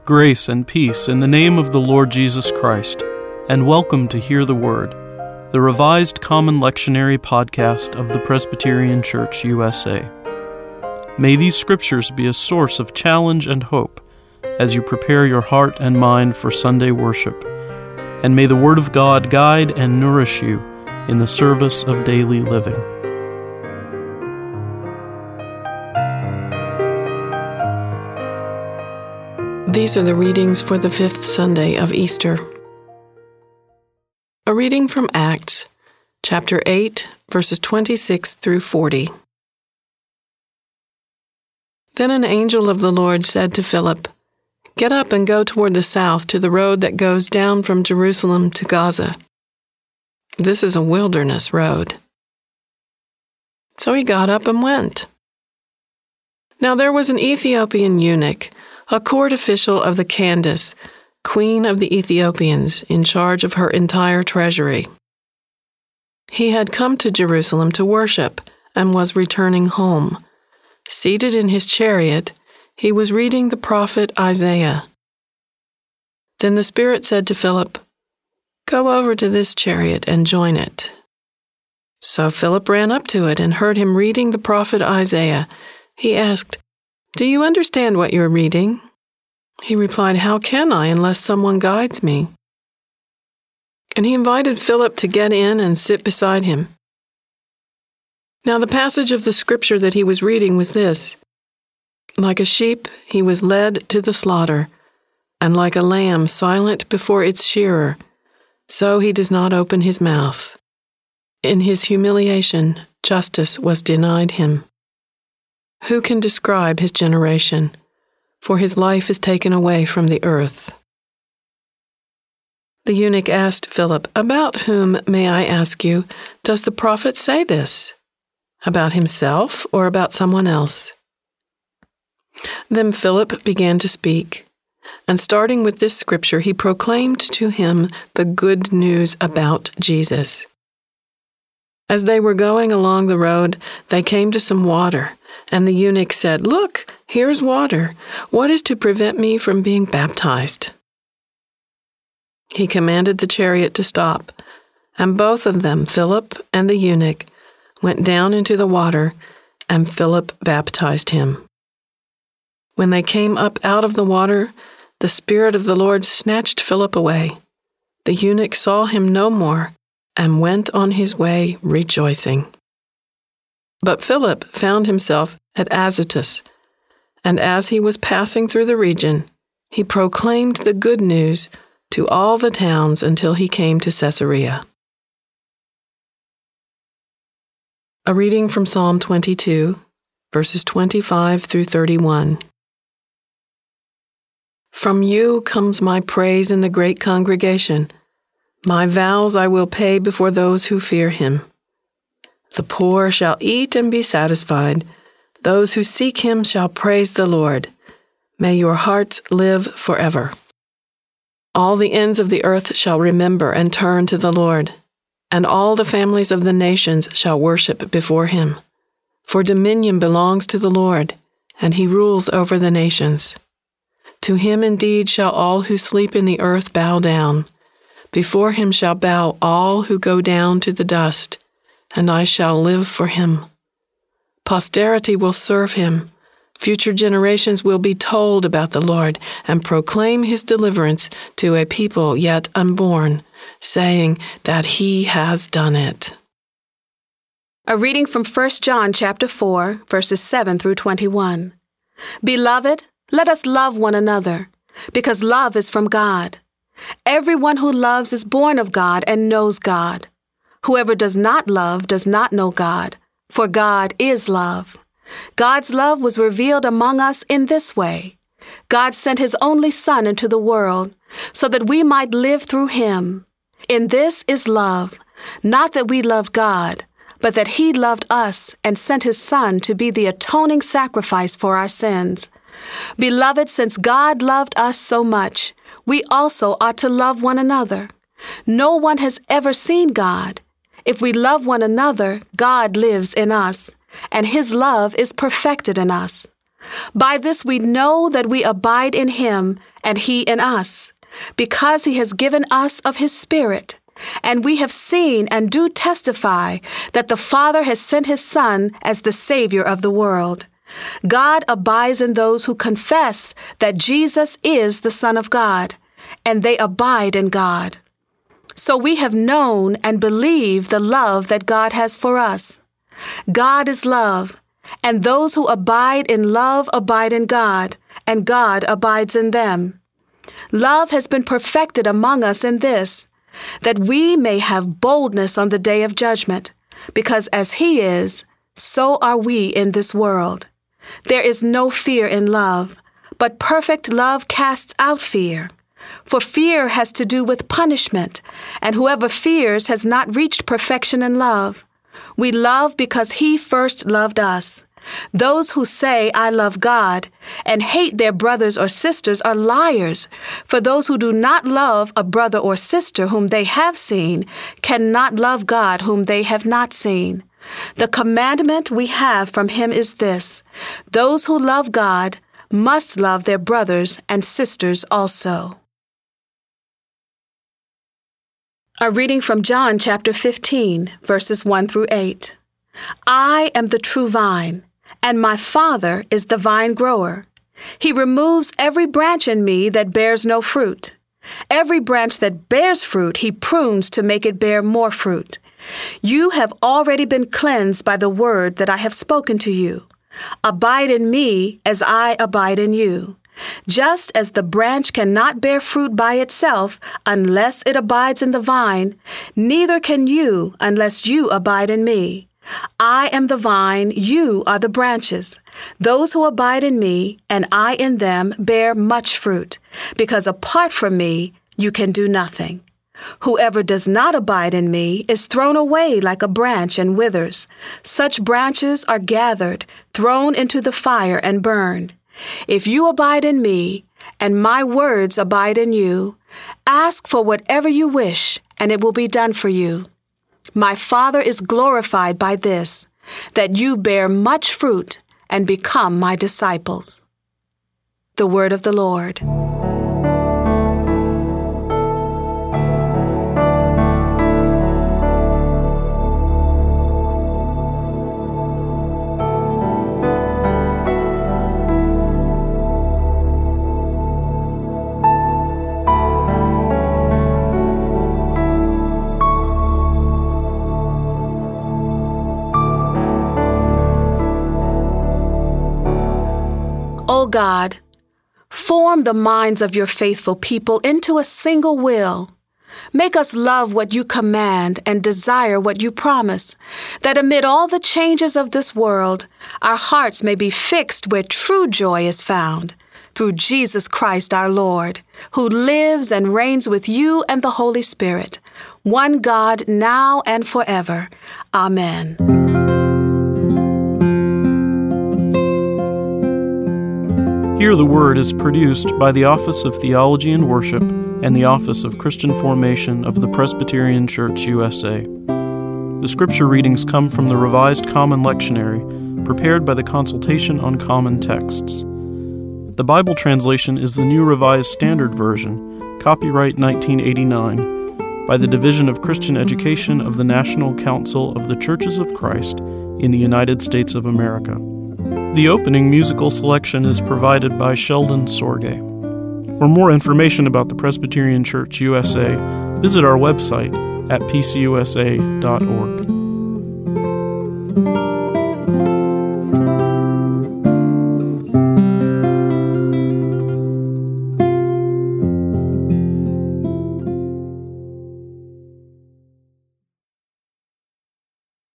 Grace and peace in the name of the Lord Jesus Christ, and welcome to Hear the Word, the revised Common Lectionary podcast of the Presbyterian Church, USA. May these scriptures be a source of challenge and hope as you prepare your heart and mind for Sunday worship, and may the Word of God guide and nourish you in the service of daily living. These are the readings for the fifth Sunday of Easter. A reading from Acts, chapter 8, verses 26 through 40. Then an angel of the Lord said to Philip, "Get up and go toward the south to the road that goes down from Jerusalem to Gaza. This is a wilderness road." So he got up and went. Now there was an Ethiopian eunuch, a court official of the Candace, queen of the Ethiopians, in charge of her entire treasury. He had come to Jerusalem to worship and was returning home. Seated in his chariot, he was reading the prophet Isaiah. Then the Spirit said to Philip, "Go over to this chariot and join it." So Philip ran up to it and heard him reading the prophet Isaiah. He asked, "Do you understand what you're reading?" He replied, "How can I unless someone guides me?" And he invited Philip to get in and sit beside him. Now the passage of the scripture that he was reading was this: "Like a sheep he was led to the slaughter, and like a lamb silent before its shearer, so he does not open his mouth. In his humiliation, justice was denied him. Who can describe his generation? For his life is taken away from the earth." The eunuch asked Philip, "About whom, may I ask you, does the prophet say this? About himself or about someone else?" Then Philip began to speak, and starting with this scripture, he proclaimed to him the good news about Jesus. As they were going along the road, they came to some water, and the eunuch said, "Look, here's water. What is to prevent me from being baptized?" He commanded the chariot to stop, and both of them, Philip and the eunuch, went down into the water, and Philip baptized him. When they came up out of the water, the Spirit of the Lord snatched Philip away. The eunuch saw him no more, and went on his way rejoicing. But Philip found himself at Azotus, and as he was passing through the region, he proclaimed the good news to all the towns until he came to Caesarea. A reading from Psalm 22, verses 25 through 31. From you comes my praise in the great congregation. My vows I will pay before those who fear him. The poor shall eat and be satisfied. Those who seek him shall praise the Lord. May your hearts live forever. All the ends of the earth shall remember and turn to the Lord, and all the families of the nations shall worship before him. For dominion belongs to the Lord, and he rules over the nations. To him indeed shall all who sleep in the earth bow down. Before him shall bow all who go down to the dust, and I shall live for him. Posterity will serve him. Future generations will be told about the Lord and proclaim his deliverance to a people yet unborn, saying that he has done it. A reading from 1 John chapter 4, verses 7 through 21. Beloved, let us love one another, because love is from God. Everyone who loves is born of God and knows God. Whoever does not love does not know God, for God is love. God's love was revealed among us in this way. God sent his only Son into the world so that we might live through him. In this is love, not that we loved God, but that he loved us and sent his Son to be the atoning sacrifice for our sins. Beloved, since God loved us so much, we also ought to love one another. No one has ever seen God. If we love one another, God lives in us, and his love is perfected in us. By this we know that we abide in him and he in us, because he has given us of his Spirit. And we have seen and do testify that the Father has sent his Son as the Savior of the world. God abides in those who confess that Jesus is the Son of God, and they abide in God. So we have known and believed the love that God has for us. God is love, and those who abide in love abide in God, and God abides in them. Love has been perfected among us in this, that we may have boldness on the day of judgment, because as he is, so are we in this world. There is no fear in love, but perfect love casts out fear. For fear has to do with punishment, and whoever fears has not reached perfection in love. We love because he first loved us. Those who say, I love God, and hate their brothers or sisters are liars, for those who do not love a brother or sister whom they have seen cannot love God whom they have not seen. The commandment we have from him is this: those who love God must love their brothers and sisters also. A reading from John chapter 15, verses 1 through 8. I am the true vine, and my Father is the vine grower. He removes every branch in me that bears no fruit. Every branch that bears fruit he prunes to make it bear more fruit. You have already been cleansed by the word that I have spoken to you. Abide in me as I abide in you. Just as the branch cannot bear fruit by itself unless it abides in the vine, neither can you unless you abide in me. I am the vine, you are the branches. Those who abide in me, and I in them, bear much fruit, because apart from me you can do nothing. Whoever does not abide in me is thrown away like a branch and withers. Such branches are gathered, thrown into the fire, and burned. If you abide in me, and my words abide in you, ask for whatever you wish, and it will be done for you. My Father is glorified by this, that you bear much fruit and become my disciples. The word of the Lord. O God, form the minds of your faithful people into a single will. Make us love what you command and desire what you promise, that amid all the changes of this world, our hearts may be fixed where true joy is found, through Jesus Christ our Lord, who lives and reigns with you and the Holy Spirit, one God, now and forever. Amen. Hear the Word is produced by the Office of Theology and Worship and the Office of Christian Formation of the Presbyterian Church USA. The scripture readings come from the Revised Common Lectionary, prepared by the Consultation on Common Texts. The Bible translation is the New Revised Standard Version, copyright 1989, by the Division of Christian Education of the National Council of the Churches of Christ in the United States of America. The opening musical selection is provided by Sheldon Sorge. For more information about the Presbyterian Church USA, visit our website at pcusa.org.